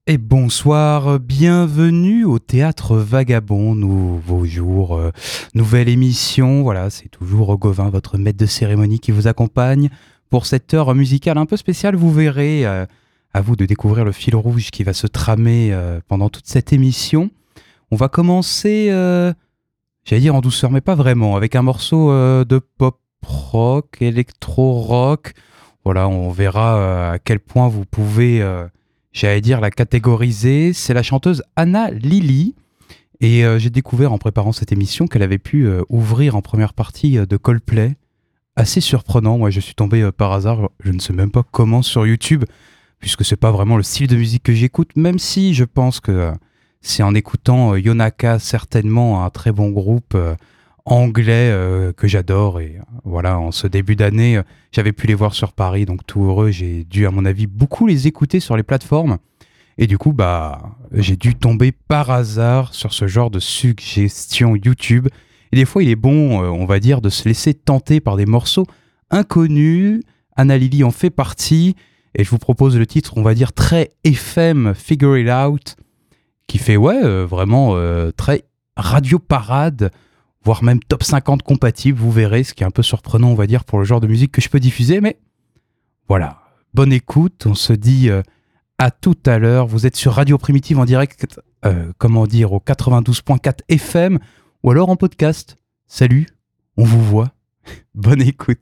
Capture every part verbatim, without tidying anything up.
Et bonsoir, bienvenue au Théâtre Vagabond, nouveau jour, euh, nouvelle émission, voilà, c'est toujours Gauvin, votre maître de cérémonie qui vous accompagne pour cette heure musicale un peu spéciale, vous verrez, euh, à vous de découvrir le fil rouge qui va se tramer euh, pendant toute cette émission. On va commencer, euh, j'allais dire en douceur, mais pas vraiment, avec un morceau euh, de pop-rock, électro-rock, voilà, on verra euh, à quel point vous pouvez... Euh, J'allais dire la catégoriser, c'est la chanteuse Anna Lily. Et euh, j'ai découvert en préparant cette émission qu'elle avait pu euh, ouvrir en première partie euh, de Coldplay. Assez surprenant, moi je suis tombé euh, par hasard, je ne sais même pas comment sur YouTube, puisque c'est pas vraiment le style de musique que j'écoute, même si je pense que euh, c'est en écoutant euh, Yonaka, certainement un très bon groupe euh, anglais euh, que j'adore. Et euh, voilà, en ce début d'année, euh, j'avais pu les voir sur Paris, donc tout heureux, j'ai dû à mon avis beaucoup les écouter sur les plateformes. Et du coup, bah, j'ai dû tomber par hasard sur ce genre de suggestions YouTube. Et des fois, il est bon, euh, on va dire, de se laisser tenter par des morceaux inconnus. Anna Lily en fait partie. Et je vous propose le titre, on va dire, très F M, Figure It Out, qui fait, ouais, euh, vraiment euh, très radio parade, voire même top cinquante compatible, vous verrez, ce qui est un peu surprenant, on va dire, pour le genre de musique que je peux diffuser, mais voilà, bonne écoute, on se dit euh, à tout à l'heure, vous êtes sur Radio Primitive en direct, euh, comment dire, au quatre-vingt-douze virgule quatre F M, ou alors en podcast. Salut, on vous voit, bonne écoute.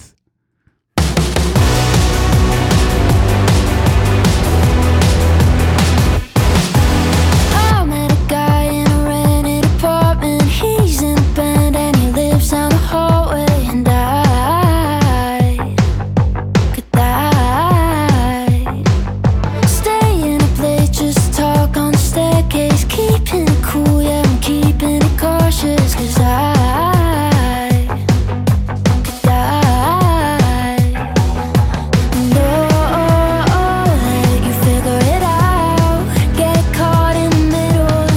Cause I could die. No, let you figure it out. Get caught in the middle.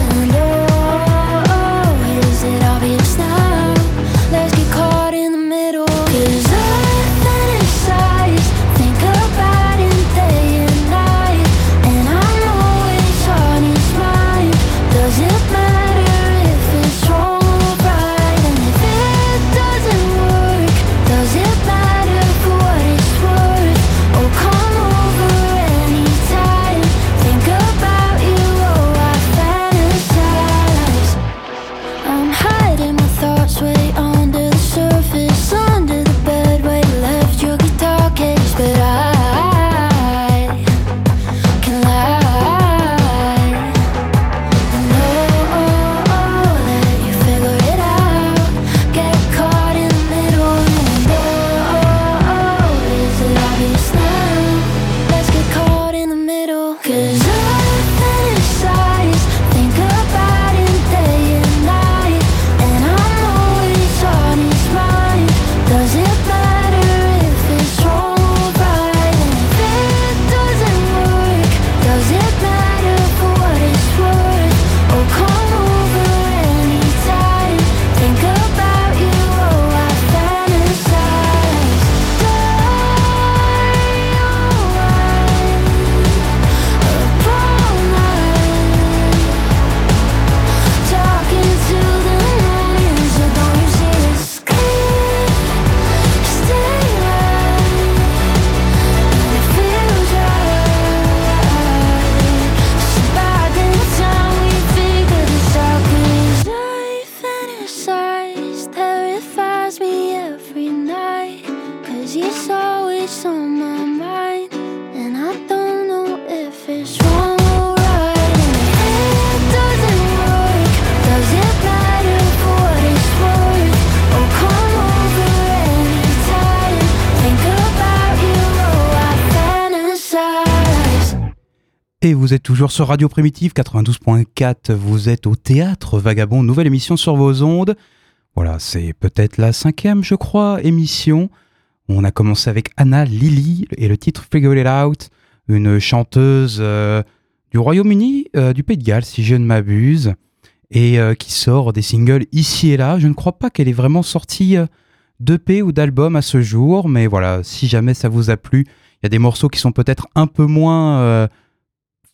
No, is it obvious now? Let's get caught in the middle. Cause I fantasize, think about it day and night, and I'm always on his mind. Does it matter if it's wrong? Et vous êtes toujours sur Radio Primitive quatre-vingt-douze virgule quatre, vous êtes au Théâtre Vagabond, nouvelle émission sur vos ondes. Voilà, c'est peut-être la cinquième, je crois, émission. On a commencé avec Anna Lily et le titre Figure It Out, une chanteuse euh, du Royaume-Uni, euh, du Pays de Galles, si je ne m'abuse, et euh, qui sort des singles ici et là. Je ne crois pas qu'elle ait vraiment sorti euh, d'E P ou d'album à ce jour, mais voilà, si jamais ça vous a plu, il y a des morceaux qui sont peut-être un peu moins... Euh,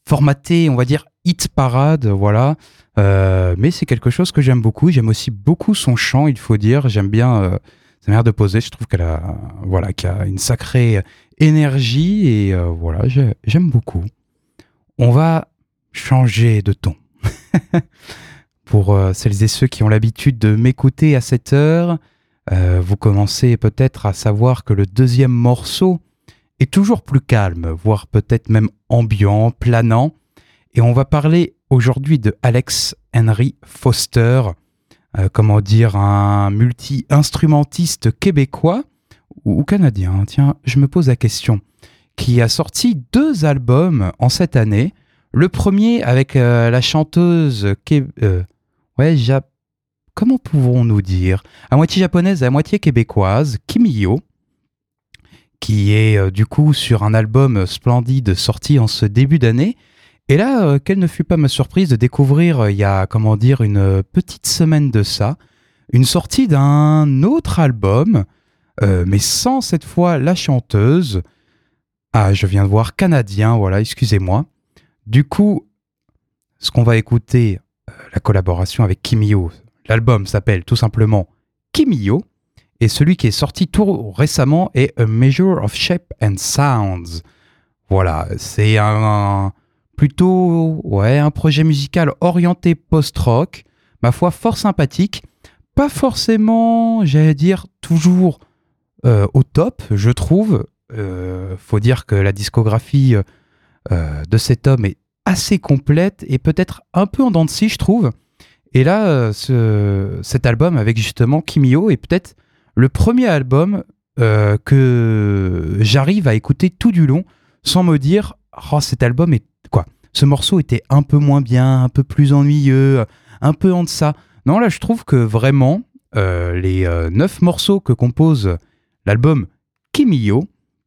formaté, on va dire, hit parade, voilà. Euh, mais c'est quelque chose que j'aime beaucoup. J'aime aussi beaucoup son chant, il faut dire. J'aime bien euh, sa manière de poser. Je trouve qu'elle a, voilà, qu'il a une sacrée énergie et euh, voilà, j'ai, j'aime beaucoup. On va changer de ton. Pour euh, celles et ceux qui ont l'habitude de m'écouter à cette heure, euh, vous commencez peut-être à savoir que le deuxième morceau est toujours plus calme, voire peut-être même ambiant, planant. Et on va parler aujourd'hui de Alex Henry Foster, euh, comment dire, un multi-instrumentiste québécois ou, ou canadien, tiens, je me pose la question, qui a sorti deux albums en cette année. Le premier avec euh, la chanteuse, qué- euh, ouais, ja- comment pouvons-nous dire, à moitié japonaise et à moitié québécoise, Kimi Yo, qui est euh, du coup sur un album splendide sorti en ce début d'année. Et là, euh, quelle ne fut pas ma surprise de découvrir, euh, il y a, comment dire, une euh, petite semaine de ça, une sortie d'un autre album, euh, mais sans cette fois la chanteuse. Ah, je viens de voir canadien, voilà, excusez-moi. Du coup, ce qu'on va écouter, euh, la collaboration avec Kimi Yo, l'album s'appelle tout simplement Kimi Yo, et celui qui est sorti tout récemment est A Measure of Shape and Sounds. Voilà, c'est un, un plutôt ouais, un projet musical orienté post-rock, ma foi fort sympathique, pas forcément, j'allais dire, toujours euh, au top, je trouve. Euh, faut dire que la discographie euh, de cet homme est assez complète et peut-être un peu en dents de scie, je trouve. Et là, euh, ce, cet album avec justement Kimi Yo est peut-être le premier album euh, que j'arrive à écouter tout du long sans me dire « Oh, cet album est... quoi ? Ce morceau était un peu moins bien, un peu plus ennuyeux, un peu en deçà. » Non, là, je trouve que vraiment, euh, les euh, neuf morceaux que compose l'album Kimi Yo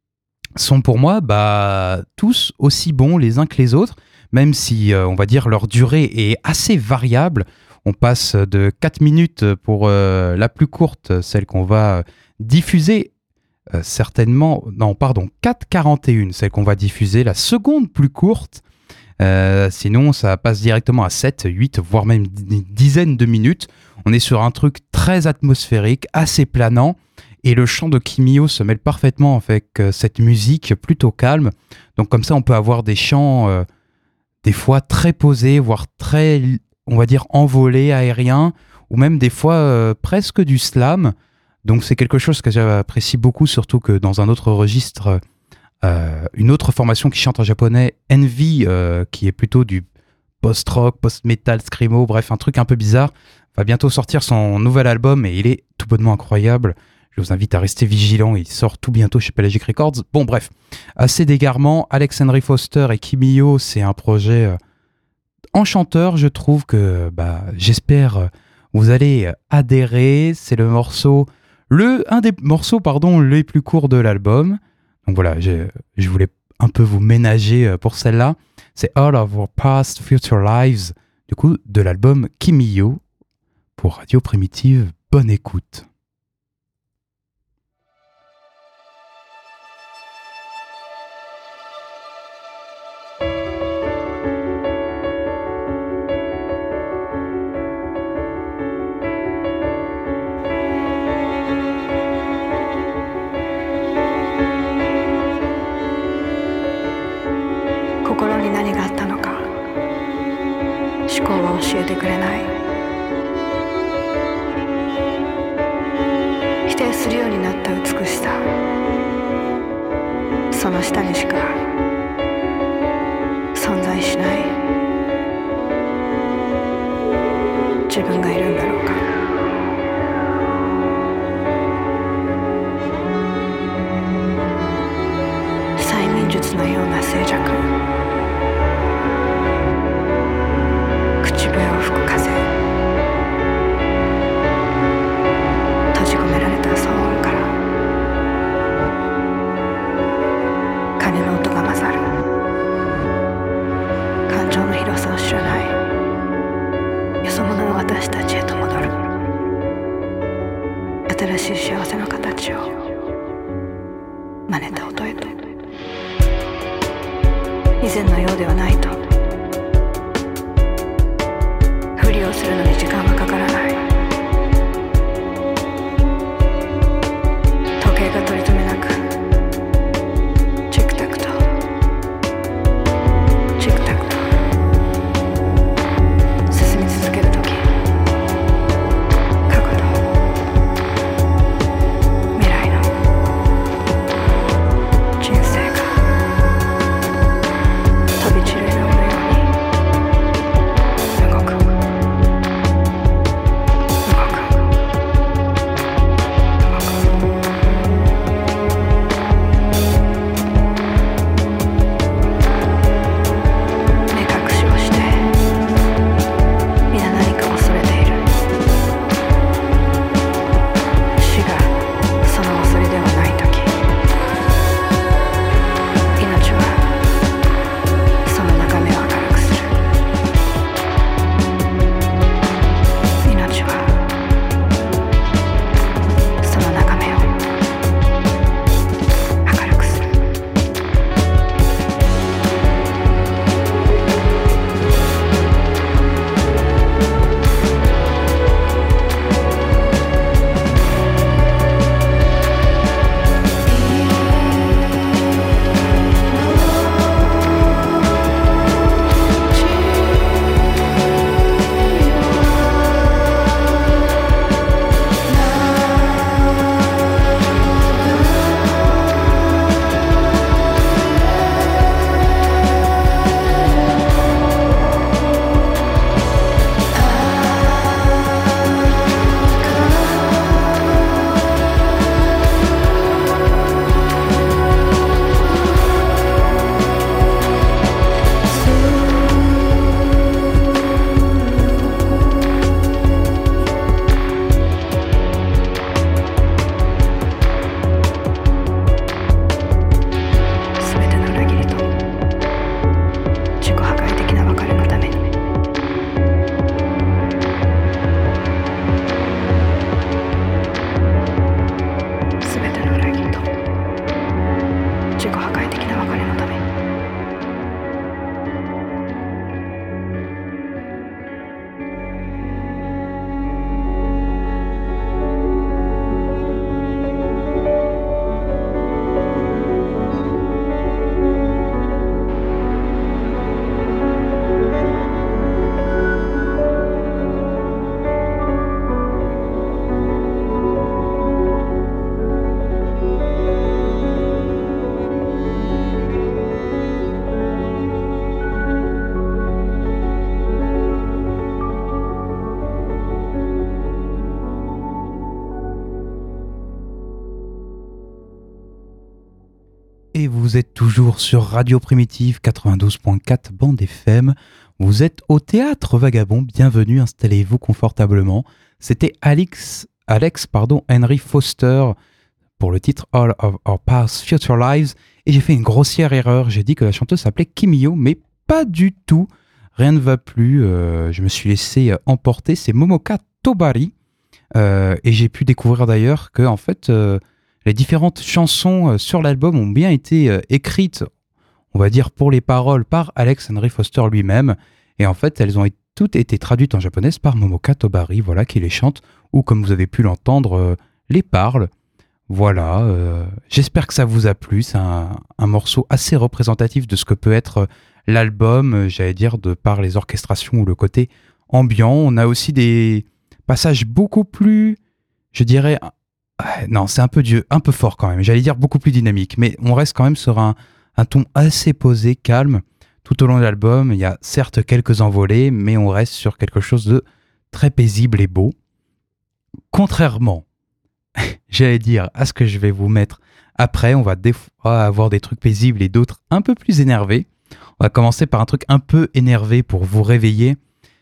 sont pour moi bah, tous aussi bons les uns que les autres, même si, euh, on va dire, leur durée est assez variable. On passe de quatre minutes pour euh, la plus courte, celle qu'on va diffuser euh, certainement... Non, pardon, quatre quarante et un, celle qu'on va diffuser, la seconde plus courte. Euh, sinon, ça passe directement à sept, huit, voire même une dizaine de minutes. On est sur un truc très atmosphérique, assez planant. Et le chant de Kimi Yo se mêle parfaitement avec euh, cette musique plutôt calme. Donc comme ça, on peut avoir des chants euh, des fois très posés, voire très... on va dire envolé, aérien, ou même des fois euh, presque du slam. Donc c'est quelque chose que j'apprécie beaucoup, surtout que dans un autre registre, euh, une autre formation qui chante en japonais, Envy, euh, qui est plutôt du post-rock, post-metal, screamo, bref, un truc un peu bizarre, va bientôt sortir son nouvel album et il est tout bonnement incroyable. Je vous invite à rester vigilant, il sort tout bientôt chez Pelagic Records. Bon bref, assez d'égarement, Alex Henry Foster et Kimi Yo, c'est un projet... Euh, enchanteur, je trouve que bah, j'espère vous allez adhérer. C'est le morceau, le un des morceaux pardon les plus courts de l'album. Donc voilà, je, je voulais un peu vous ménager pour celle-là. C'est All of Our Past Future Lives, du coup de l'album Kimi Yo pour Radio Primitive. Bonne écoute. 教えてくれない。否定するようになった美しさ、その下にしか存在しない自分がいるんだろうか。催眠術のような静寂、口笛を吹く風、閉じ込められた騒音から鐘の音が混ざる。感情の広さを知らないよそ者の私たちへと戻る。新しい幸せの形を真似た音へと。以前のようではないと動するのに時間はかからない。時計が取り留めなくチクタクとチクタクと進み続けるとき、過去と未来の人生が飛び散るようのように動く動く動く。目隠しをして皆何かを恐れている。死がその恐れではないとき、命はその中身を明るくする。命はその中身を明るくする。すべての裏切りと自己破壊的な別れのために。すべての裏切りと自己破壊的な別れのために。 Et vous êtes toujours sur Radio Primitive quatre-vingt-douze point quatre bande F M. Vous êtes au Théâtre Vagabond. Bienvenue, installez-vous confortablement. C'était Alex, Alex pardon, Henry Foster pour le titre All of Our Past Future Lives. Et j'ai fait une grossière erreur. J'ai dit que la chanteuse s'appelait Kimio, mais pas du tout. Rien ne va plus. Euh, je me suis laissé emporter. C'est Momoka Tobari. Euh, et j'ai pu découvrir d'ailleurs que en fait, euh, les différentes chansons euh, sur l'album ont bien été euh, écrites, on va dire pour les paroles, par Alex Henry Foster lui-même. Et en fait, elles ont été, toutes été traduites en japonais par Momoka Tobari, voilà, qui les chante, ou comme vous avez pu l'entendre, euh, les parle. Voilà, euh, j'espère que ça vous a plu. C'est un, un morceau assez représentatif de ce que peut être l'album, euh, j'allais dire, de par les orchestrations ou le côté ambiant. On a aussi des passages beaucoup plus, je dirais, non, c'est un peu Dieu, un peu fort quand même. J'allais dire beaucoup plus dynamique, mais on reste quand même sur un, un ton assez posé, calme. Tout au long de l'album, il y a certes quelques envolées, mais on reste sur quelque chose de très paisible et beau. Contrairement, j'allais dire, à ce que je vais vous mettre après, on va des fois avoir des trucs paisibles et d'autres un peu plus énervés. On va commencer par un truc un peu énervé pour vous réveiller.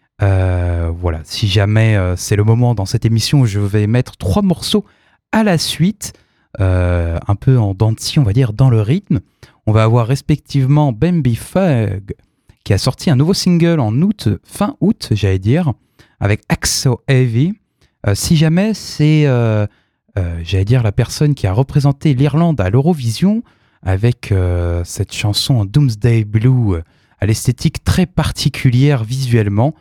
Euh, voilà, si jamais euh, c'est le moment dans cette émission où je vais mettre trois morceaux à la suite, euh, un peu en dents de scie, on va dire, dans le rythme. On va avoir respectivement Bambi Fug, qui a sorti un nouveau single en août, fin août, j'allais dire, avec Axo Heavy. Euh, si jamais c'est, euh, euh, j'allais dire, la personne qui a représenté l'Irlande à l'Eurovision, avec euh, cette chanson Doomsday Blue, à l'esthétique très particulière visuellement,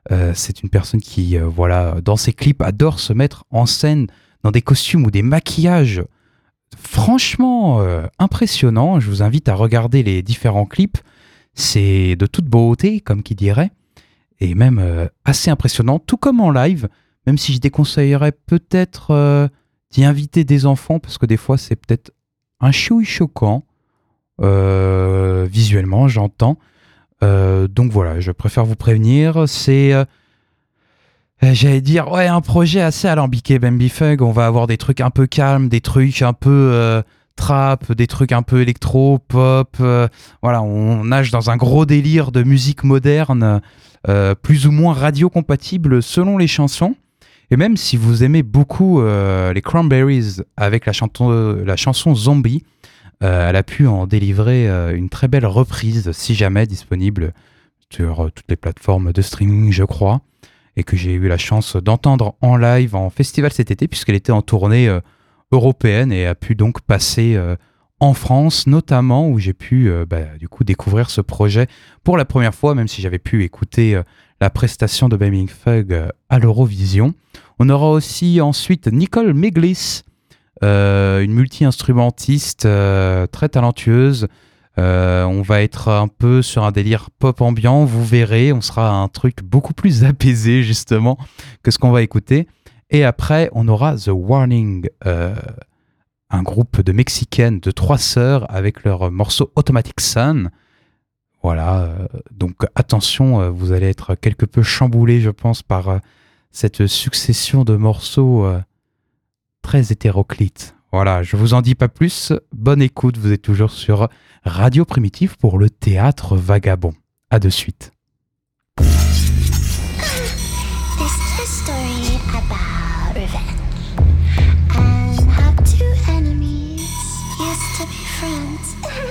Euh, c'est une personne qui, euh, voilà, dans ses clips, adore se mettre en scène dans des costumes ou des maquillages franchement euh, impressionnants. Je vous invite à regarder les différents clips. C'est de toute beauté, comme qui dirait, et même euh, assez impressionnant, tout comme en live, même si je déconseillerais peut-être euh, d'y inviter des enfants, parce que des fois, c'est peut-être un chouï choquant, euh, visuellement, j'entends. Euh, donc voilà, je préfère vous prévenir. C'est, euh, j'allais dire, ouais, un projet assez alambiqué, Bambi Fug. On va avoir des trucs un peu calmes, des trucs un peu euh, trap, des trucs un peu électro, pop. Euh, voilà, on nage dans un gros délire de musique moderne, euh, plus ou moins radio-compatible selon les chansons. Et même si vous aimez beaucoup euh, les Cranberries avec la, chanton, euh, la chanson Zombie, Euh, elle a pu en délivrer euh, une très belle reprise, si jamais disponible sur euh, toutes les plateformes de streaming, je crois, et que j'ai eu la chance d'entendre en live en festival cet été, puisqu'elle était en tournée euh, européenne et a pu donc passer euh, en France, notamment, où j'ai pu euh, bah, du coup découvrir ce projet pour la première fois, même si j'avais pu écouter euh, la prestation de Bambi Fug euh, à l'Eurovision. On aura aussi ensuite Nicole Meglis, Euh, une multi-instrumentiste euh, très talentueuse. Euh, on va être un peu sur un délire pop ambiant, vous verrez, on sera à un truc beaucoup plus apaisé justement que ce qu'on va écouter. Et après, on aura The Warning, euh, un groupe de Mexicaines, de trois sœurs, avec leur morceau Automatic Sun. Voilà, euh, donc attention, euh, vous allez être quelque peu chamboulé, je pense, par euh, cette succession de morceaux euh, très hétéroclite. Voilà, je vous en dis pas plus. Bonne écoute, vous êtes toujours sur Radio Primitive pour le Théâtre Vagabond. À de suite. This is a story about revenge and how two enemies used to be friends.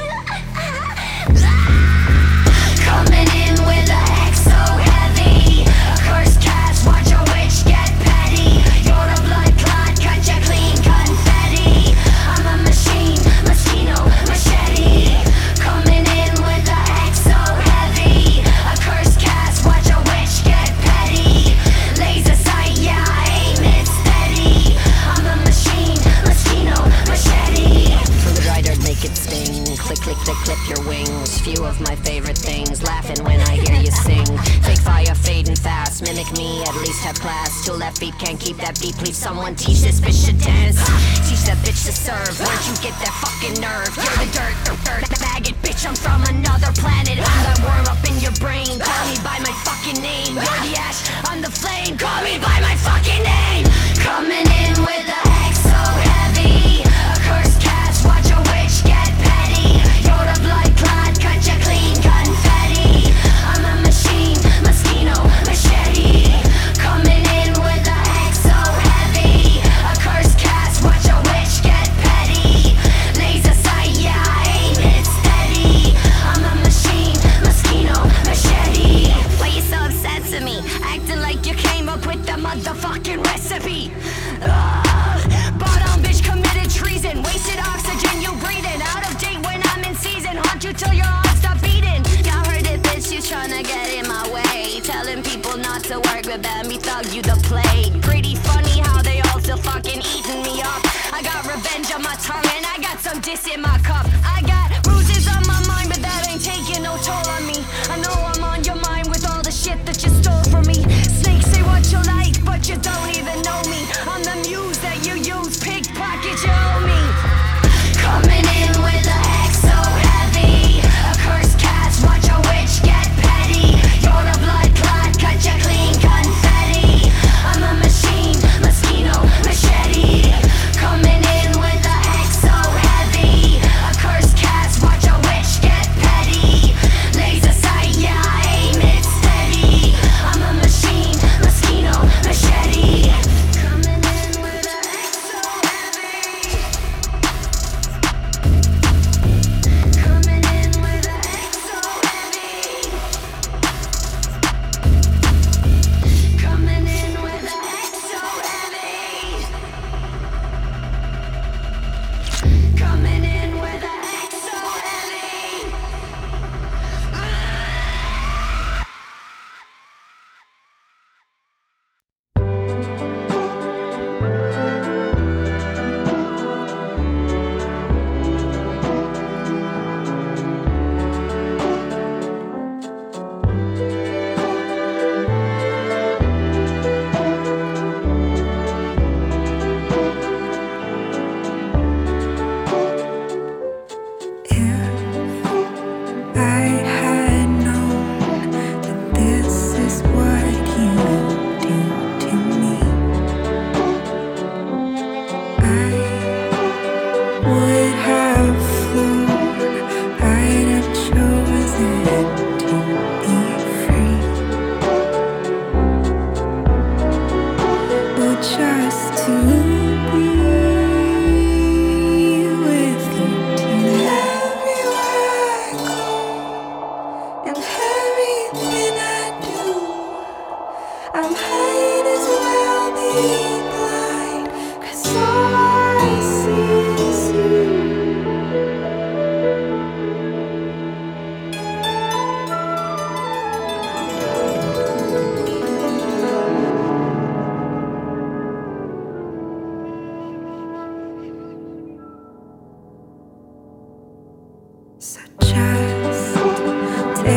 Coming in with a hex so heavy, a cursed cast, watch a witch get petty. You're a blood clot, cut you clean, confetti. I'm a machine, mosquito, machete. Coming in with a hex so heavy, a cursed cast, watch a witch get petty. Laser sight, yeah, I aim it steady. I'm a machine, mosquito, machete. For the dry dirt, make it sting. Click, click, click, clip your wings. Few of my favorite things. Laughing when I hear you sing. Fake fire fading fast. Mimic me, at least have class. Till that beat can't keep that beat. Please someone teach this bitch to dance. Teach that bitch to serve. Where'd you get that fucking nerve? You're the dirt, dirt, dirt maggot, bitch. I'm from another planet. I'm that worm up in your brain. Call me by my fucking name. You're the ash, I'm the flame. Call me by my fucking name. Coming in with a hex so heavy, a cursed cast, watch a witch get petty. You're a blood clot, cut you clean, confetti. I'm a machine, mosquito, machete. Coming in with a hex so heavy, a cursed cast, watch a witch get petty. Laser sight, yeah, I aim it steady. I'm a machine, mosquito, machete. Why you so obsessed with me? Acting like you came up with the motherfucking recipe. Ugh. Bottom bitch committed treason. Wasted oxygen you breathing. Out of date when I'm in season. Haunt you till your heart stop beating. Y'all heard it, bitch, you tryna get in my way. Telling people not to work with Bambi Thug, you the plague. Pretty funny how they all still fucking eating me up. I got revenge on my tongue and I got some diss in my cup. I got bruises on my mind, but that ain't taking no toll on me. I know I'm on your mind with all the shit that you stole from me. Snakes say what you like, but you don't even know me. I'm the muse that you use, pickpocket you owe me. Coming in with a hex so heavy, a cursed cast, watch a witch get petty. You're a blood clot, cut you clean, confetti. I'm a machine, mosquito, machete. Coming in with a hex so heavy, a cursed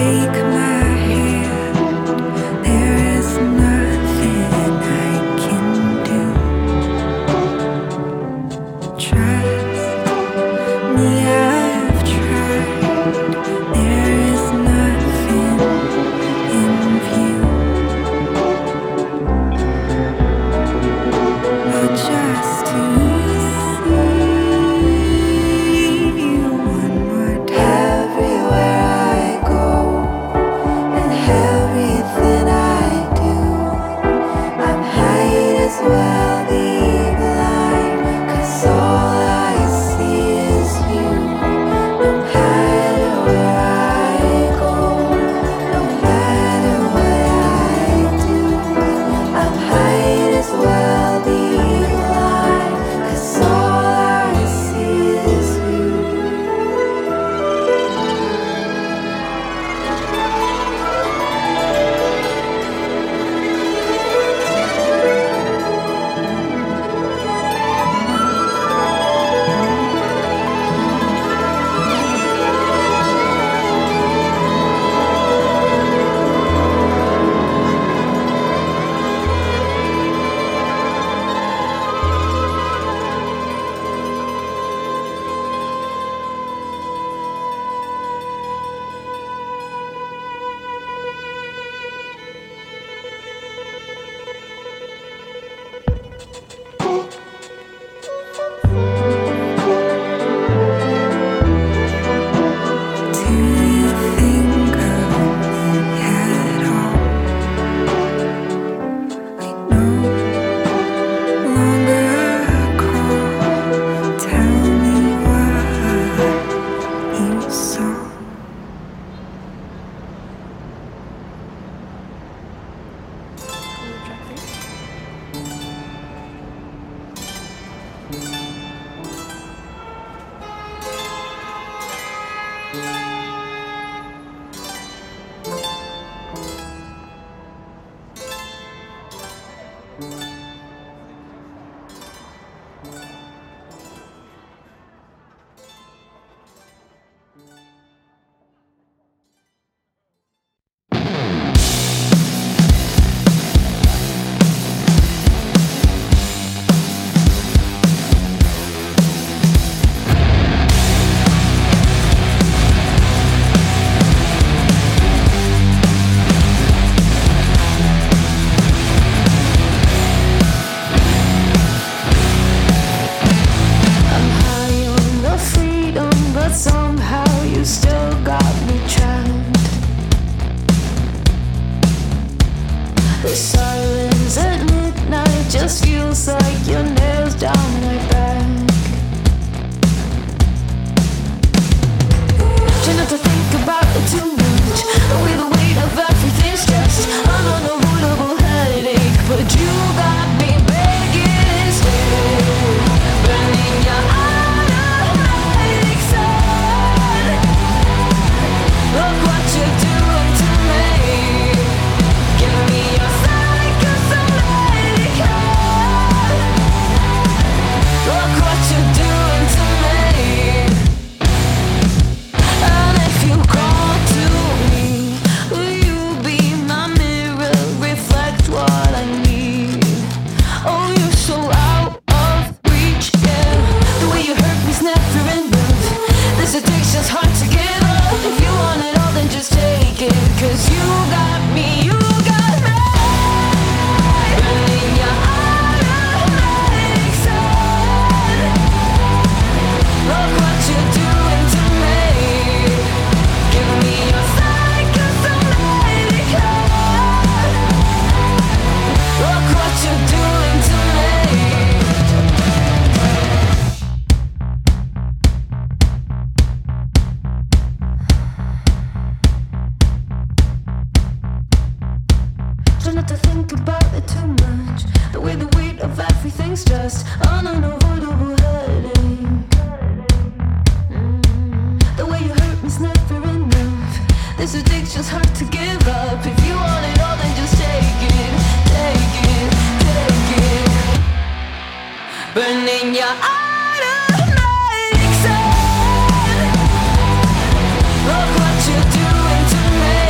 Look what you're doing to me.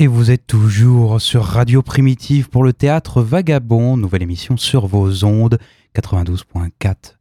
Et vous êtes toujours sur Radio Primitive pour le Théâtre Vagabond, nouvelle émission sur vos ondes, quatre-vingt-douze virgule quatre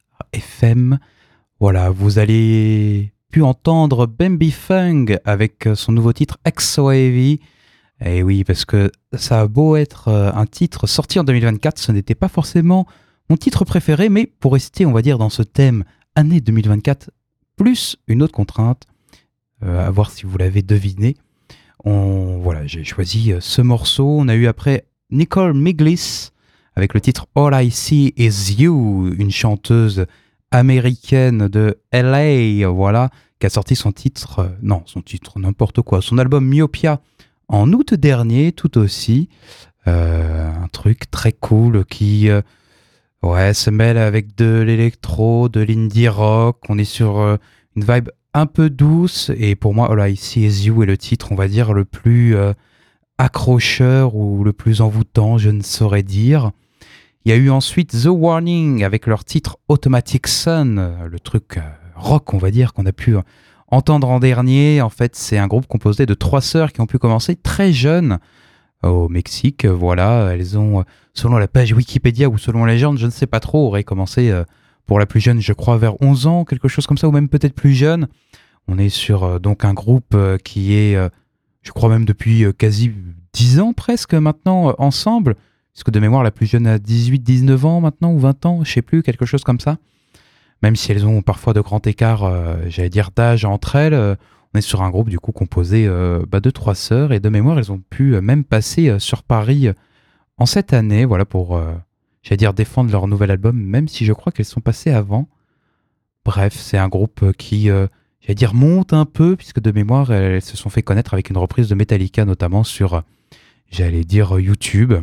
F M. Voilà, vous allez pu entendre Bambi Fung avec son nouveau titre Exo Heavy. Et oui, parce que ça a beau être un titre sorti en deux mille vingt-quatre, ce n'était pas forcément mon titre préféré, mais pour rester, on va dire, dans ce thème année deux mille vingt-quatre, plus une autre contrainte, euh, à voir si vous l'avez deviné. On, voilà, j'ai choisi ce morceau. On a eu après Nicole Miglis avec le titre All I See Is You, une chanteuse américaine de L A, voilà, qui a sorti son titre, euh, non, son titre, n'importe quoi, son album Myopia en août dernier, tout aussi. Euh, un truc très cool qui euh, ouais, se mêle avec de l'électro, de l'indie rock. On est sur euh, une vibe un peu douce, et pour moi All I See Is You est le titre, on va dire, le plus euh, accrocheur ou le plus envoûtant, je ne saurais dire. Il y a eu ensuite The Warning avec leur titre Automatic Sun, le truc euh, rock, on va dire, qu'on a pu euh, entendre en dernier. En fait, c'est un groupe composé de trois sœurs qui ont pu commencer très jeunes au Mexique. Voilà, elles ont, selon la page Wikipédia ou selon la légende, je ne sais pas trop, auraient commencé euh, pour la plus jeune, je crois, vers onze ans, quelque chose comme ça, ou même peut-être plus jeune. On est sur euh, donc un groupe euh, qui est, euh, je crois même depuis euh, quasi dix ans presque maintenant, euh, ensemble, puisque de mémoire, la plus jeune a dix-huit dix-neuf ans maintenant, ou vingt ans, je sais plus, quelque chose comme ça. Même si elles ont parfois de grands écarts, euh, j'allais dire, d'âge entre elles, euh, on est sur un groupe du coup composé euh, bah, de trois sœurs, et de mémoire, elles ont pu euh, même passer euh, sur Paris euh, en cette année, voilà, pour... Euh, j'allais dire défendre leur nouvel album, même si je crois qu'elles sont passées avant. Bref, c'est un groupe qui, euh, j'allais dire, monte un peu, puisque de mémoire, elles se sont fait connaître avec une reprise de Metallica, notamment sur, euh, j'allais dire, YouTube.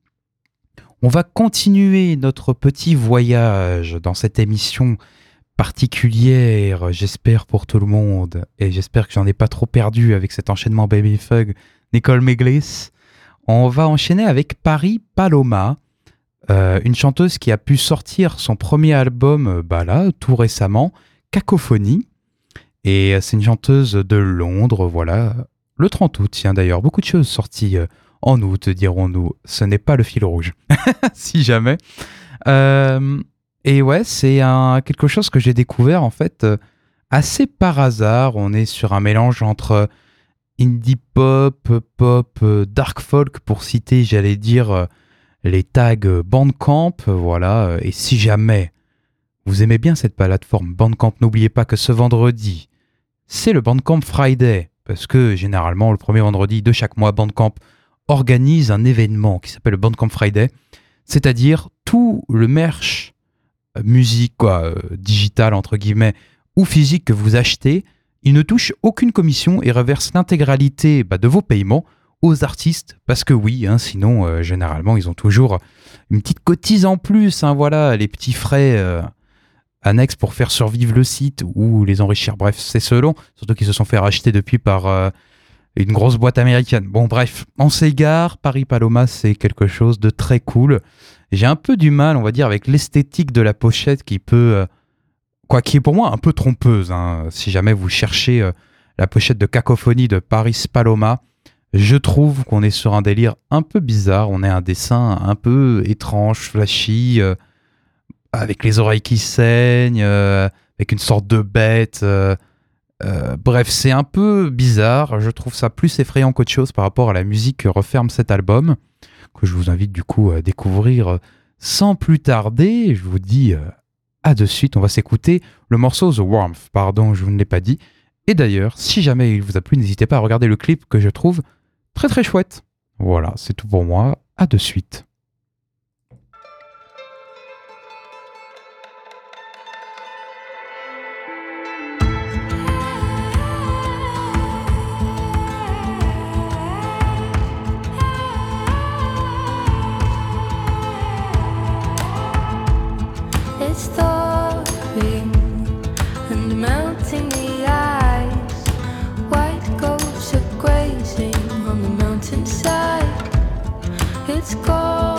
On va continuer notre petit voyage dans cette émission particulière, j'espère pour tout le monde, et j'espère que j'en ai pas trop perdu avec cet enchaînement Baby Fug, Nicole Miglis. On va enchaîner avec Paris Paloma, Euh, une chanteuse qui a pu sortir son premier album euh, bah là, tout récemment, Cacophonie. Et euh, c'est une chanteuse de Londres, voilà, le trente août, tiens d'ailleurs, beaucoup de choses sorties euh, en août, dirons-nous. Ce n'est pas le fil rouge, si jamais. Euh, et ouais, c'est un, quelque chose que j'ai découvert en fait euh, assez par hasard. On est sur un mélange entre indie pop, pop, euh, dark folk, pour citer, j'allais dire... Euh, les tags Bandcamp, voilà, et si jamais vous aimez bien cette plateforme Bandcamp, n'oubliez pas que ce vendredi, c'est le Bandcamp Friday, parce que généralement, le premier vendredi de chaque mois, Bandcamp organise un événement qui s'appelle le Bandcamp Friday, c'est-à-dire tout le merch musique, quoi, euh, digital, entre guillemets, ou physique que vous achetez, il ne touche aucune commission et reverse l'intégralité bah, de vos paiements aux artistes, parce que oui, hein, sinon euh, généralement ils ont toujours une petite cotise en plus, hein, voilà, les petits frais euh, annexes pour faire survivre le site ou les enrichir, bref, c'est selon, surtout qu'ils se sont fait racheter depuis par euh, une grosse boîte américaine. Bon bref, on s'égare, Paris Paloma c'est quelque chose de très cool. J'ai un peu du mal, on va dire, avec l'esthétique de la pochette qui peut, euh, quoi, qui est pour moi un peu trompeuse, hein, si jamais vous cherchez euh, la pochette de Cacophonie de Paris Paloma. Je trouve qu'on est sur un délire un peu bizarre, on est un dessin un peu étrange, flashy, euh, avec les oreilles qui saignent, euh, avec une sorte de bête. Euh, euh, bref, c'est un peu bizarre, je trouve ça plus effrayant qu'autre chose par rapport à la musique que referme cet album, que je vous invite du coup à découvrir sans plus tarder. Je vous dis euh, à de suite, on va s'écouter le morceau The Warmth, pardon, je ne l'ai pas dit. Et d'ailleurs, si jamais il vous a plu, n'hésitez pas à regarder le clip que je trouve très très chouette. Voilà, c'est tout pour moi. À de suite. It's thawing and melting the ice. White ghosts are grazing on the mountainside. It's cold.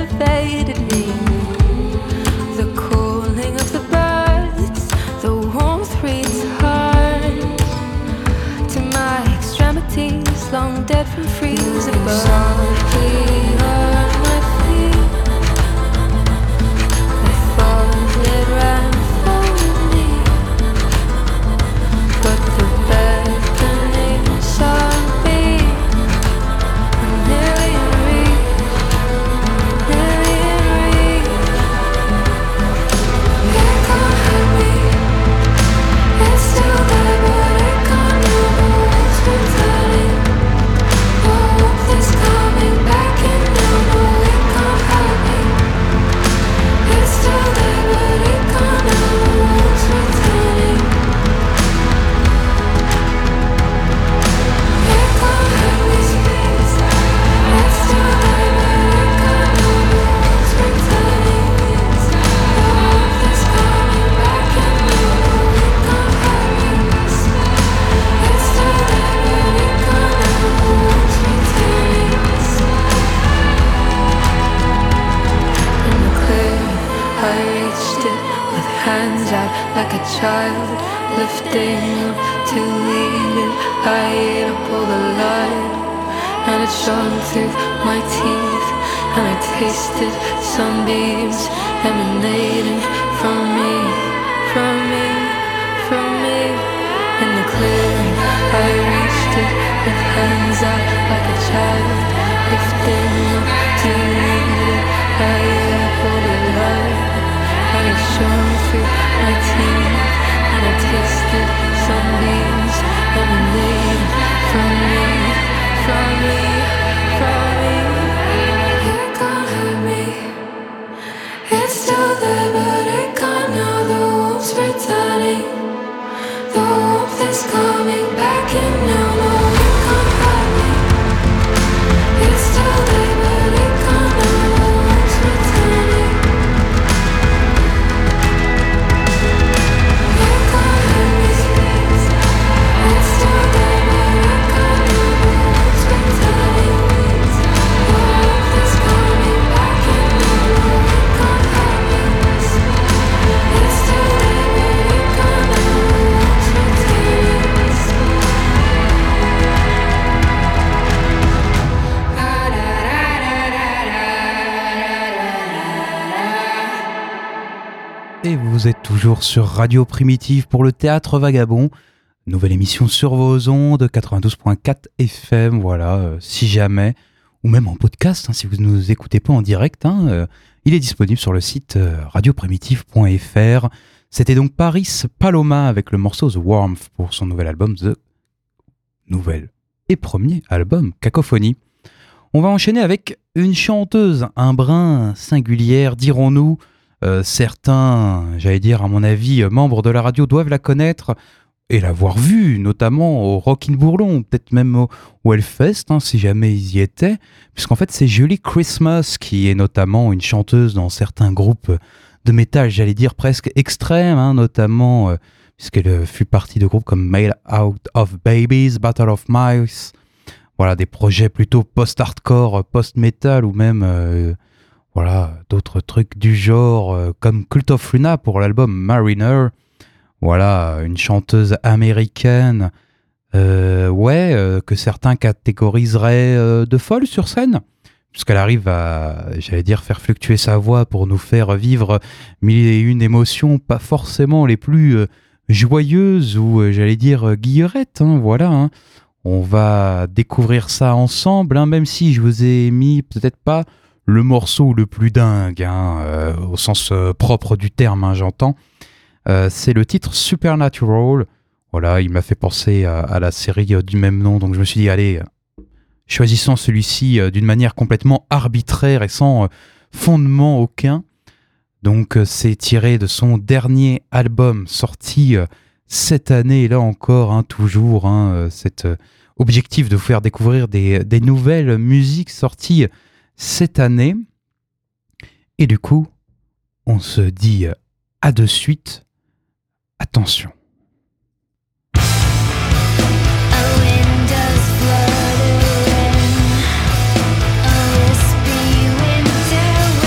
elevated me. The calling of the birds, the warmth returns to my extremities, long dead from freeze above. Softly on my feet, the thought that ran for me, but the beckoning sunbeam, a million reeds, million reeds. It can't hurt me, it's still there, but it can't move. It's returning. Hope is coming back in now. No, it can't hurt me. It's still there, but it can't move. It's returning. It can't hurt me. It's still there, but it can't move. It's returning. Hope is coming back in now. No, it can't hurt me. It's still there, but it can't move. It's returning. In the clearing, I reached it with hands out like a child, lifting up to lead it. I ate up all the light, and it shone through my teeth, and I tasted sunbeams emanating from me, from me, from me. In the clearing, I reached it with hands out like a child, lifting up to lead it. I ate up all the light, and it shone through my teeth, and I tasted sunbeams emanating from me, from me, from me. It can't hurt me, it's still there, but it can't now. The warmth's returning, the warmth is coming back in now. No, it can't hurt me, it's still there, but it can't now. The warmth's returning. It can't hurt me, it's still there, but it can't now. The warmth's returning. The warmth is coming back in now. No, it can't hurt me, it's still there, but it can't now. The warmth's returning. Et vous êtes toujours sur Radio Primitive pour le Théâtre Vagabond. Nouvelle émission sur vos ondes, quatre-vingt-douze virgule quatre F M, voilà, euh, si jamais, ou même en podcast, hein, si vous ne nous écoutez pas en direct, hein, euh, il est disponible sur le site euh, radio primitive point f r. C'était donc Paris Paloma avec le morceau The Warmth pour son nouvel album, The Nouvel et premier album, Cacophonie. On va enchaîner avec une chanteuse, un brin singulière, dirons-nous. Euh, certains, j'allais dire à mon avis, euh, membres de la radio doivent la connaître et l'avoir vue, notamment au Rock in Bourlon, peut-être même au, au Hellfest, hein, si jamais ils y étaient, puisqu'en fait c'est Julie Christmas qui est notamment une chanteuse dans certains groupes de métal, j'allais dire presque extrêmes, hein, notamment euh, puisqu'elle euh, fut partie de groupes comme Made Out of Babies, Battle of Mice, voilà, des projets plutôt post-hardcore, post-metal ou même... Euh, Voilà, d'autres trucs du genre, euh, comme Cult of Luna pour l'album Mariner. Voilà, une chanteuse américaine, euh, ouais, euh, que certains catégoriseraient euh, de folle sur scène, puisqu'elle arrive à, j'allais dire, faire fluctuer sa voix pour nous faire vivre mille et une émotions, pas forcément les plus euh, joyeuses ou, euh, j'allais dire, euh, guillerettes, hein, voilà. Hein. On va découvrir ça ensemble, hein, même si je vous ai mis peut-être pas le morceau le plus dingue, hein, euh, au sens euh, propre du terme, hein, j'entends. Euh, c'est le titre Supernatural. Voilà, il m'a fait penser à, à la série euh, du même nom, donc je me suis dit, allez, euh, choisissons celui-ci euh, d'une manière complètement arbitraire et sans euh, fondement aucun. Donc euh, c'est tiré de son dernier album sorti euh, cette année, et là encore, hein, toujours, hein, euh, cet euh, objectif de vous faire découvrir des, des nouvelles musiques sorties cette année. Et du coup, on se dit à de suite. Attention. A wind does flutter in, a wispy winter wind.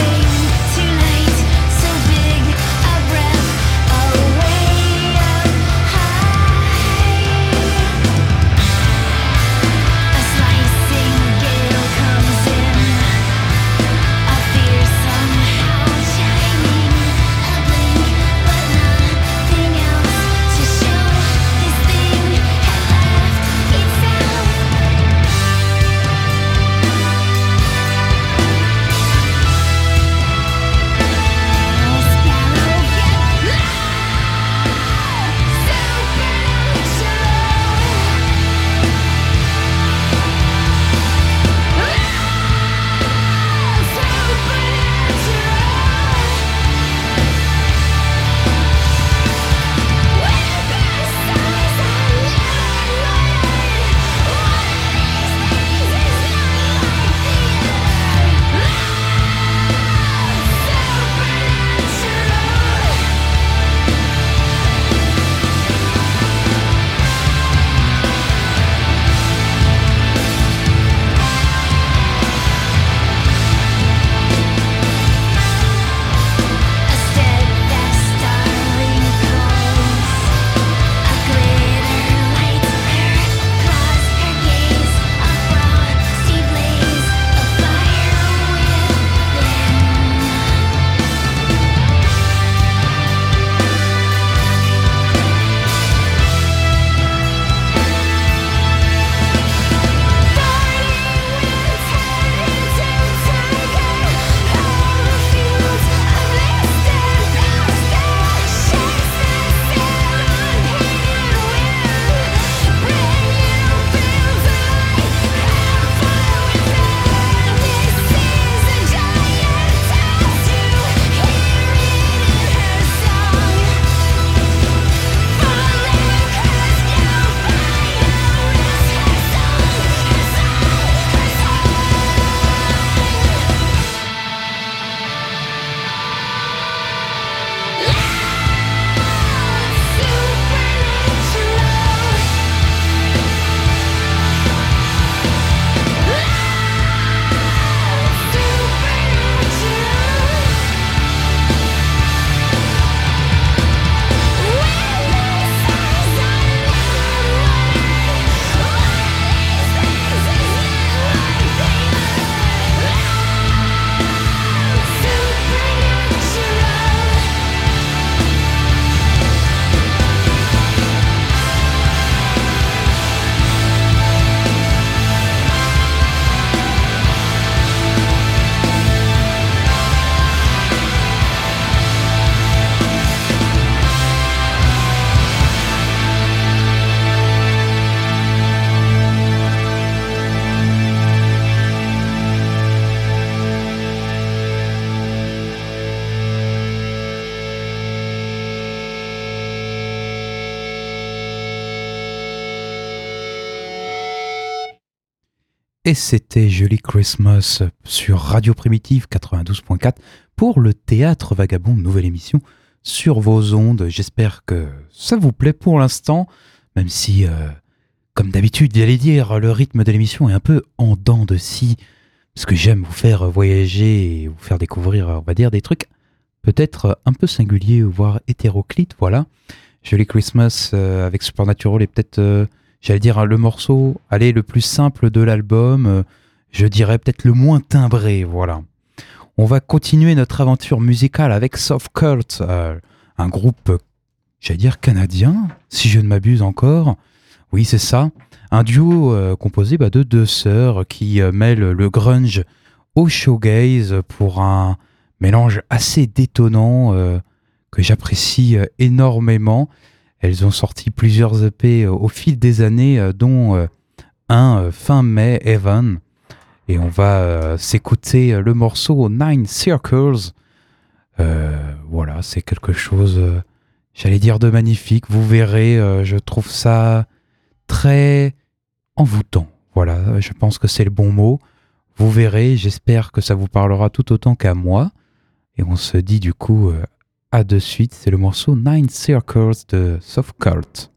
et c'était Joli Christmas sur Radio Primitive quatre-vingt-douze point quatre pour le Théâtre Vagabond, nouvelle émission sur vos ondes. J'espère que ça vous plaît pour l'instant, même si, euh, comme d'habitude, j'allais dire, le rythme de l'émission est un peu en dents de scie, parce que j'aime vous faire voyager et vous faire découvrir, on va dire, des trucs peut-être un peu singuliers, voire hétéroclites, voilà. Joli Christmas euh, avec Supernatural est peut-être... Euh, J'allais dire le morceau, allez, le plus simple de l'album, euh, je dirais peut-être le moins timbré, voilà. On va continuer notre aventure musicale avec Soft Cult, euh, un groupe, j'allais dire canadien, si je ne m'abuse encore. Oui, c'est ça. Un duo euh, composé bah, de deux sœurs qui euh, mêlent le grunge au shoegaze pour un mélange assez détonnant euh, que j'apprécie euh, énormément. Elles ont sorti plusieurs E P au fil des années, dont un fin mai, Evan. Et on va s'écouter le morceau Nine Circles. Euh, voilà, c'est quelque chose, j'allais dire, de magnifique. Vous verrez, je trouve ça très envoûtant. Voilà, je pense que c'est le bon mot. Vous verrez, j'espère que ça vous parlera tout autant qu'à moi. Et on se dit du coup... à de suite, c'est le morceau Nine Circles de Soft Cult.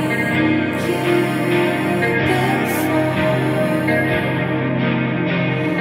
Before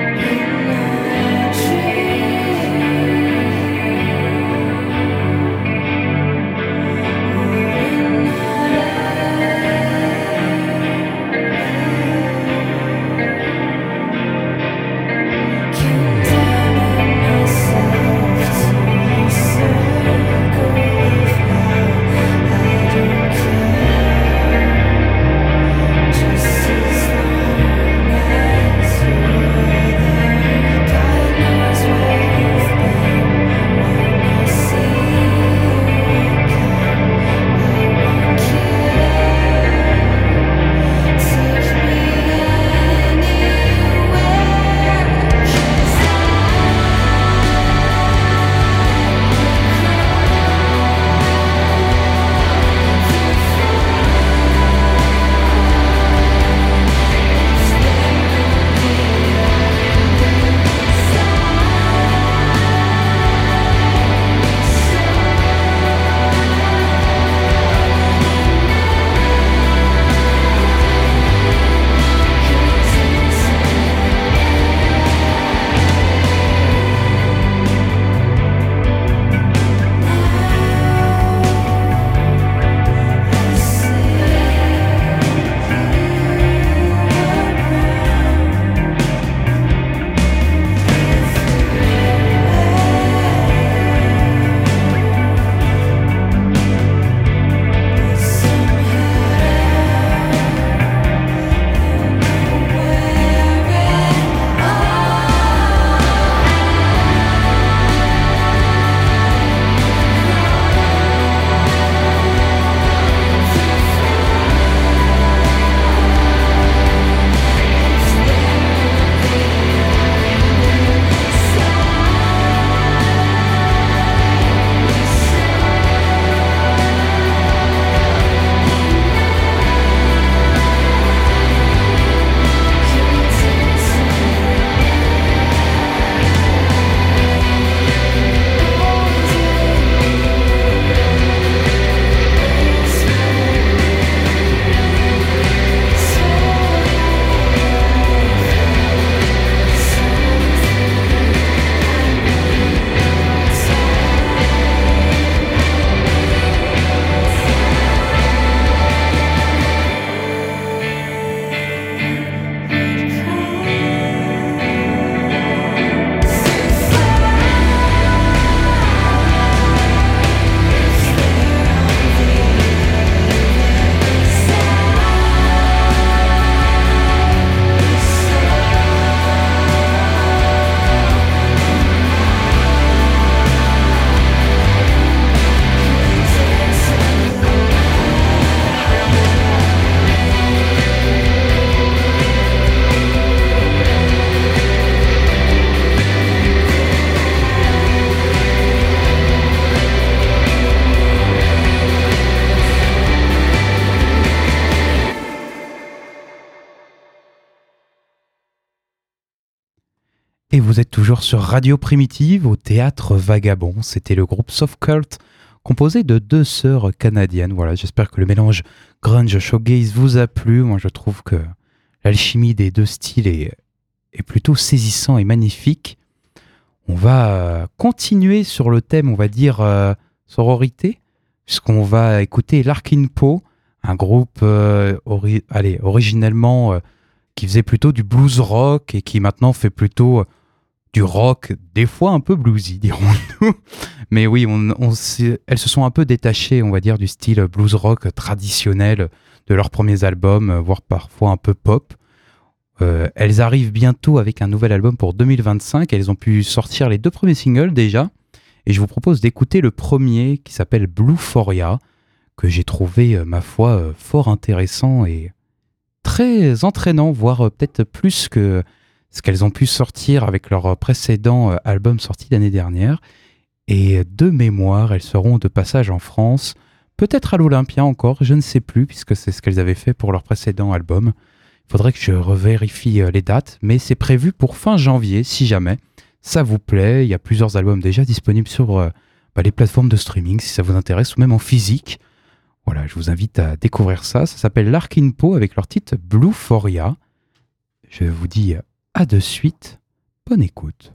Et vous êtes toujours sur Radio Primitive au Théâtre Vagabond. C'était le groupe Soft Cult composé de deux sœurs canadiennes. Voilà, j'espère que le mélange grunge shoegaze vous a plu. Moi, je trouve que l'alchimie des deux styles est, est plutôt saisissant et magnifique. On va continuer sur le thème, on va dire, euh, sororité, puisqu'on va écouter Larkin Poe, un groupe euh, ori- allez, originellement euh, qui faisait plutôt du blues rock et qui maintenant fait plutôt euh, du rock, des fois un peu bluesy, dirons-nous. Mais oui, on, on elles se sont un peu détachées, on va dire, du style blues rock traditionnel de leurs premiers albums, voire parfois un peu pop. Euh, elles arrivent bientôt avec un nouvel album pour deux mille vingt-cinq. Elles ont pu sortir les deux premiers singles déjà. Et je vous propose d'écouter le premier qui s'appelle Bluephoria, que j'ai trouvé, euh, ma foi, euh, fort intéressant et très entraînant, voire euh, peut-être plus que ce qu'elles ont pu sortir avec leur précédent euh, album sorti l'année dernière. Et de mémoire, elles seront de passage en France, peut-être à l'Olympia encore, je ne sais plus, puisque c'est ce qu'elles avaient fait pour leur précédent album. Il faudrait que je revérifie les dates, mais c'est prévu pour fin janvier, si jamais ça vous plaît. Il y a plusieurs albums déjà disponibles sur euh, bah, les plateformes de streaming, si ça vous intéresse, ou même en physique. Voilà, je vous invite à découvrir ça. Ça s'appelle Larkin Poe avec leur titre Bluephoria. Je vous dis à de suite. Bonne écoute.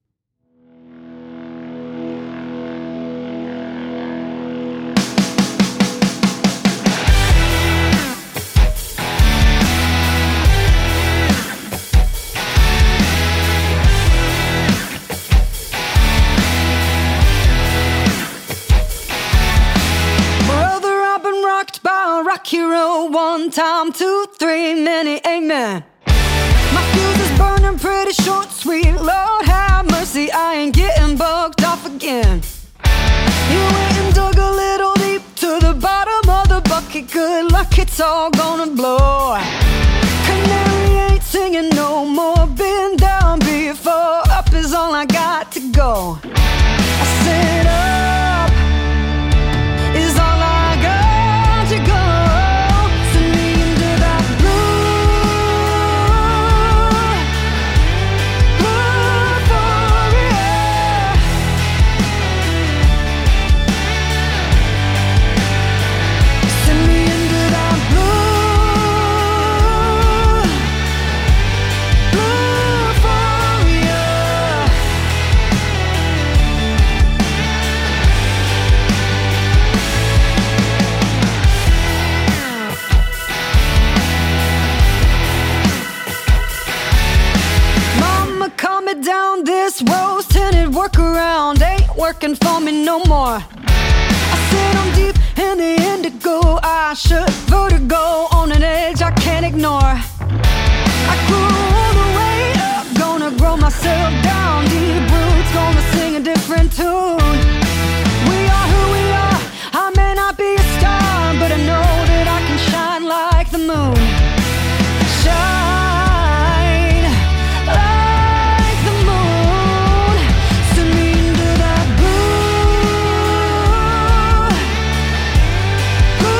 Hero, one time, two, three, many amen. My fuse is burning pretty short, sweet Lord have mercy, I ain't getting bugged off again. You went and dug a little deep to the bottom of the bucket, good luck, it's all gonna blow. Canary ain't singing no more, been down before, up is all I got to go. I said up is all I got to go. Down this rose tinted workaround ain't working for me no more. I said I'm deep in the indigo, I should vertigo on an edge I can't ignore. I grew all the way up, gonna grow myself down deep roots, gonna sing a different tune. We are who we are, I may not be a star, but I know that I can shine like the moon. Shine blue, blue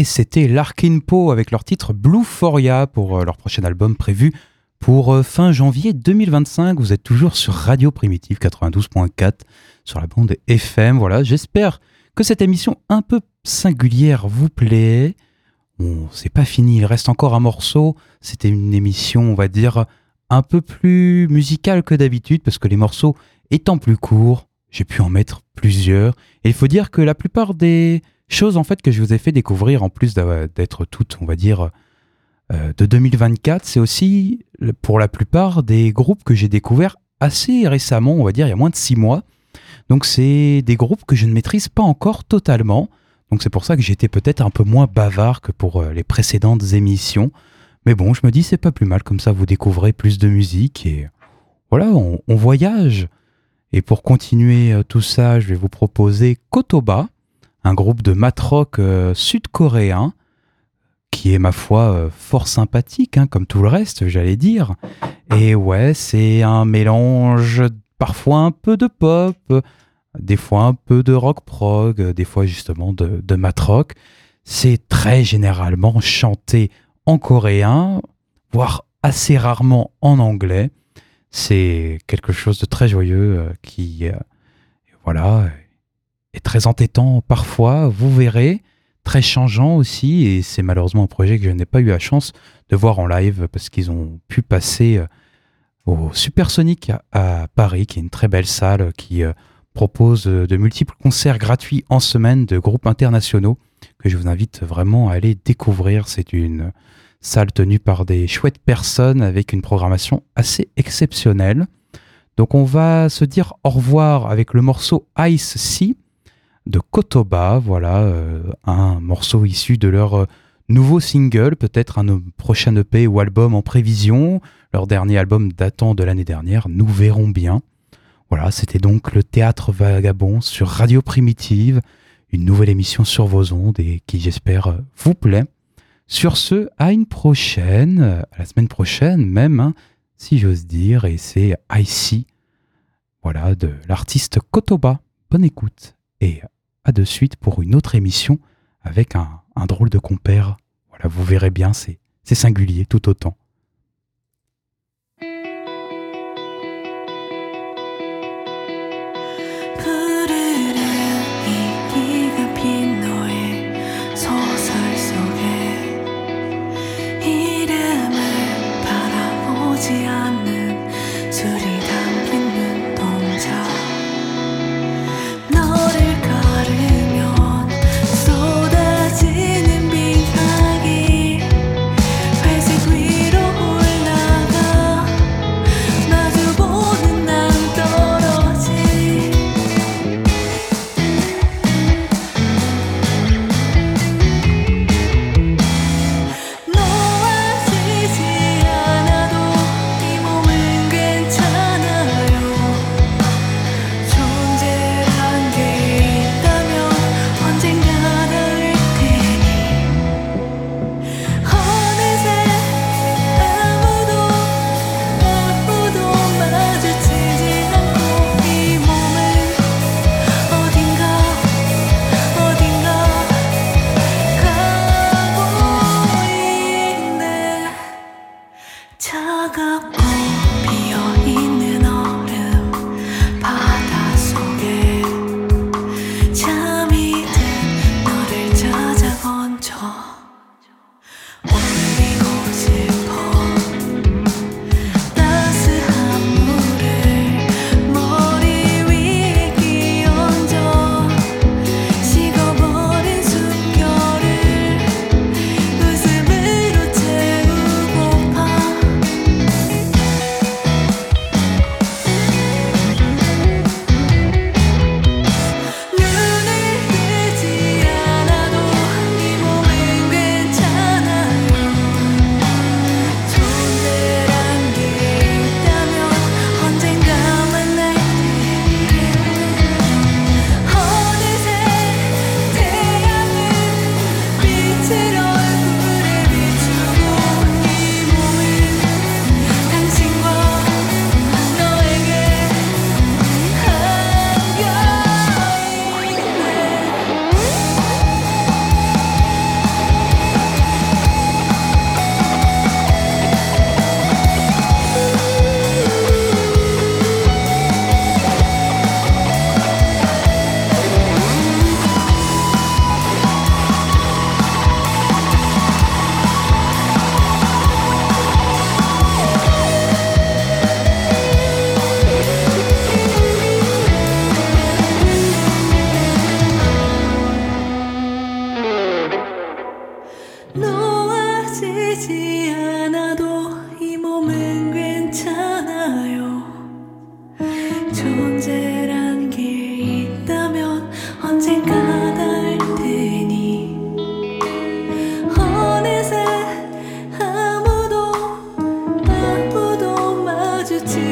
et c'était Larkin Poe avec leur titre Bluephoria pour euh, leur prochain album prévu pour euh, fin janvier deux mille vingt-cinq. Vous êtes toujours sur Radio Primitive quatre-vingt-douze point quatre sur la bande F M. Voilà, j'espère que cette émission un peu singulière vous plaît. Bon, c'est pas fini, il reste encore un morceau. C'était une émission, on va dire, un peu plus musicale que d'habitude parce que les morceaux étant plus courts, j'ai pu en mettre plusieurs. Et il faut dire que la plupart des choses en fait que je vous ai fait découvrir, en plus d'être toutes, on va dire, euh, de deux mille vingt-quatre, c'est aussi pour la plupart des groupes que j'ai découverts assez récemment, on va dire il y a moins de six mois. Donc c'est des groupes que je ne maîtrise pas encore totalement. Donc c'est pour ça que j'étais peut-être un peu moins bavard que pour les précédentes émissions. Mais bon, je me dis c'est pas plus mal, comme ça vous découvrez plus de musique et voilà, on, on voyage. Et pour continuer tout ça, je vais vous proposer Kotoba, un groupe de mat rock euh, sud-coréen qui est, ma foi, euh, fort sympathique, hein, comme tout le reste, j'allais dire. Et ouais, c'est un mélange, parfois un peu de pop, des fois un peu de rock prog, des fois justement de, de mat rock. C'est très généralement chanté en coréen, voire assez rarement en anglais. C'est quelque chose de très joyeux euh, qui, euh, voilà, est très entêtant parfois, vous verrez, très changeant aussi, et c'est malheureusement un projet que je n'ai pas eu la chance de voir en live parce qu'ils ont pu passer euh, au Supersonic à, à Paris, qui est une très belle salle qui euh, propose euh, de multiples concerts gratuits en semaine de groupes internationaux que je vous invite vraiment à aller découvrir. C'est une salle tenue par des chouettes personnes avec une programmation assez exceptionnelle. Donc on va se dire au revoir avec le morceau Ice Sea de Kotoba, voilà, euh, un morceau issu de leur euh, nouveau single, peut-être un euh, prochain E P ou album en prévision, leur dernier album datant de l'année dernière, nous verrons bien. Voilà, c'était donc le Théâtre Vagabond sur Radio Primitive, une nouvelle émission sur vos ondes et qui j'espère euh, vous plaît. Sur ce, à une prochaine, à la semaine prochaine même, hein, si j'ose dire, et c'est Icy, voilà, de l'artiste Kotoba. Bonne écoute, et à de suite pour une autre émission avec un, un drôle de compère. Voilà, vous verrez bien, c'est, c'est singulier tout autant.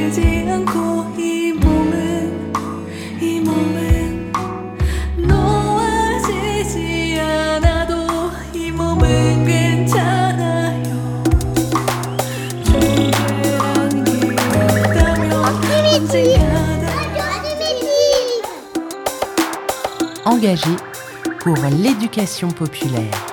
아프지 않고 이 몸은 이 몸은 놓아지지 않아도 이 몸은 괜찮아요. 존재라는 게 있다면 언젠가 Engagé pour l'éducation populaire.